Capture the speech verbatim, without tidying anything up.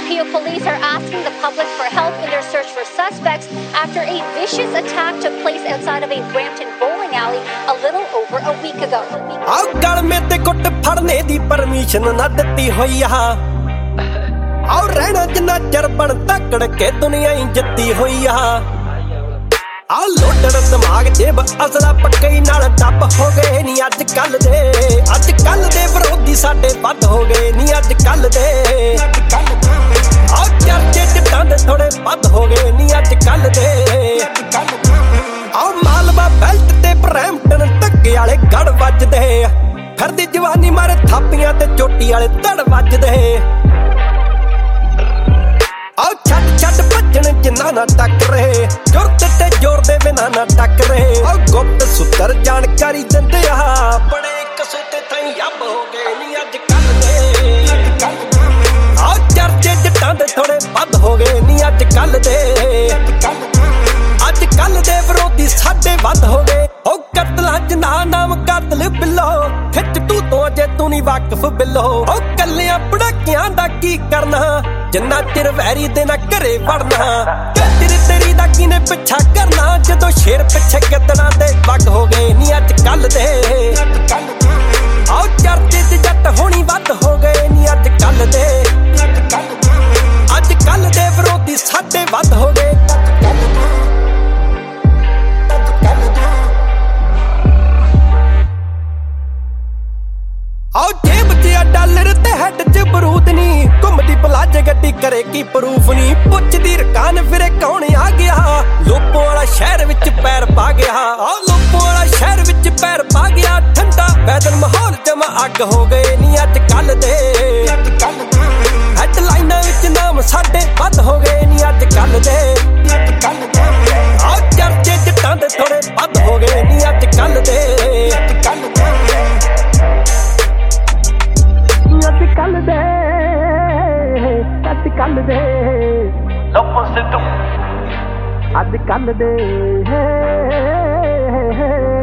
Peel police are asking the public for help in their search for suspects after a vicious attack took place outside of a Brampton bowling alley a little over a week ago. ਆ ਗਲ ਮੇ ਤੇ ਕੁੱਟ ਫੜਨੇ ਦੀ permission ਨਾ ਦਿੱਤੀ ਹੋਈ ਆ ਆਉ ਰਹਿਣਾ ਜਿੰਨਾ ਚਿਰ ਬਣ ਤੱਕੜ ਕੇ ਦੁਨੀਆ ਹੀ ਜਿੱਤੀ ਹੋਈ ਆ ਆ ਲੋਟੜ ਦਿਮਾਗ ਜੇਬ ਅਸਲਾ ਪੱਕੇ ਨਾਲ ਟੱਪ ਹੋ ਗਏ ਨੀ ਅੱਜ ਕੱਲ ਦੇ ਅੱਜ ਕੱਲ ਦੇ ਵਿਰੋਧੀ ਸਾਡੇ ਵੱਧ ਹੋ ਗਏ ਨੀ ਅੱਜ ਕੱਲ ਦੇ ਆ ਚਰਚੇ ਚਿੱਟਾਂ ਦੇ ਥੋੜੇ ਵੱਧ ਹੋ ਗਏ ਨੀ ਅੱਜ ਕੱਲ ਦੇ ਆ ਮਾਲਵਾ ਬੈਲਟ ਤੇ ਬਰੈਂਪਟਨ ਧੱਕੇ ਵਾਲੇ ਗੜ ਵੱਜਦੇ ਫਿਰਦੀ ਜਵਾਨੀ ਮਾਰੇ ਥਾਪੀਆਂ ਤੇ ਚੋਟੀ ਵਾਲੇ ਧੜ ਵੱਜਦੇ ਆਓ ਛੱਡ ਛੱਡ ਭੱਜਣ ਜਿੰਨਾ ਨਾ ਟੱਕਰੇ ਜੁਰਤ ਤੇ ਜ਼ੋਰ ਦੇ ਬਿਨਾਂ ਨਾ ਟੱਕਰੇ ਆਓ ਗੁਪਤ ਸੁੱਤਰ ਜਾਣਕਾਰੀ ਦਿੰਦੇ ਆ ਬੜੇ ਕਸੇ ਤੇ ਥਾਈ ਅੱਬ ਹੋ ਗਏ ਨੀ ਅੱਜ ਕੱਲ ਦੇ ਆਓ ਚਰਚੇ ਜੱਟਾਂ ਦੇ ਥੋੜੇ ਵੱਧ ਹੋ ਗਏ ਨੀ ਅੱਜ ਕੱਲ ਦੇ ਅੱਜ ਕੱਲ ਦੇ ਵਿਰੋਧੀ ਸਾਡੇ ਵੱਧ ਹੋ ਗਏ ਉਹ ਕਤਲਾਂ ਚ ਨਾ ਨਾਮ ਕਾਤਲ ਬਿੱਲੋ ਖਿੱਚ ਤੂੰ ਤੋਂ ਜੇ ਤੂੰ ਨਹੀਂ ਵਾਕਿਫ ਬਿੱਲੋ ਉਹ ਕੱਲਿਆਂ ਪੜਾਕਿਆਂ ਦਾ ਕੀ ਕਰਨਾ ਜਿੰਨਾ ਚਿਰ ਵੈਰੀ ਦੇ ਨਾ ਘਰੇ ਵੜਨਾ ਤੇਰੀ ਤੇਰੀ ਦਾ ਕਿਨੇ ਪਿੱਛਾ ਕਰਨਾ ਜਦੋਂ ਸ਼ੇਰ ਪਿੱਛੇ ਗਿੱਦੜਾਂ ਦੇ ਵੱਗ ਹੋ ਗਏ ਨੀ ਅੱਜ ਕੱਲ ਦੇ ਆਓ ਚਰਚੇ ਚ ਜੱਟ ਹੋਣੀ ਵੱਧ ਹੋ ਗਏ ਨੀ ਅੱਜ ਕੱਲ ਦੇ ਅੱਜ ਕੱਲ ਦੇ ਵਿਰੋਧੀ ਸਾਡੇ ਵੱਧ ਹੋ ਗਏ ਆਓ ਜੇਬ ਚ ਆ ਡਾਲਰ ਤੇ ਹੈਡ ਚ ਬਰੂਦ ਨੀ ਘੁੰਮਦੀ ਪਲਾਜੇ ਗੱਡੀ ਕਰੇ ਕੀ ਪ੍ਰੂਫ ਨੀ ਪੁੱਛਦੀ ਰਕਾਨ ਫਿਰੇ ਕੌਣ ਆ ਗਿਆ ਲੋਪੋ ਵਾਲਾ ਸ਼ਹਿਰ ਵਿੱਚ ਪੈਰ ਪਾ ਗਿਆ ਆ ਲੋਪੋ ਵਾਲਾ ਸ਼ਹਿਰ ਵਿੱਚ ਪੈਰ ਪਾ ਗਿਆ ਠੰਡਾ ਵੈਦਨ ਮਾਹੌਲ ਜਮਾ ਅੱਗ ਹੋ ਗਏ ਨੀ ਅੱਜ ਕੱਲ ਦੇ ਹੈਡਲਾਈਨਾਂ ਵਿੱਚ ਨਾਮ ਸਾਡੇ ਵੱਧ ਹੋ ਗਏ ਨੀ ਅੱਜ ਕੱਲ ਦੇ ਆ ਚਰਚੇ ਜੱਟਾਂ ਦੇ ਥੋੜੇ ਵੱਧ ਹੋ ਗਏ ਨੀ ਅੱਜ ਕੱਲ ਦੇ ਅੱਜ ਕੱਲ ਦੇ ਅੱਜ ਕੱਲ ਦੇ ਲੋਪੋ ਸਿੱਧੂ ਅੱਜ ਕੱਲ ਦੇ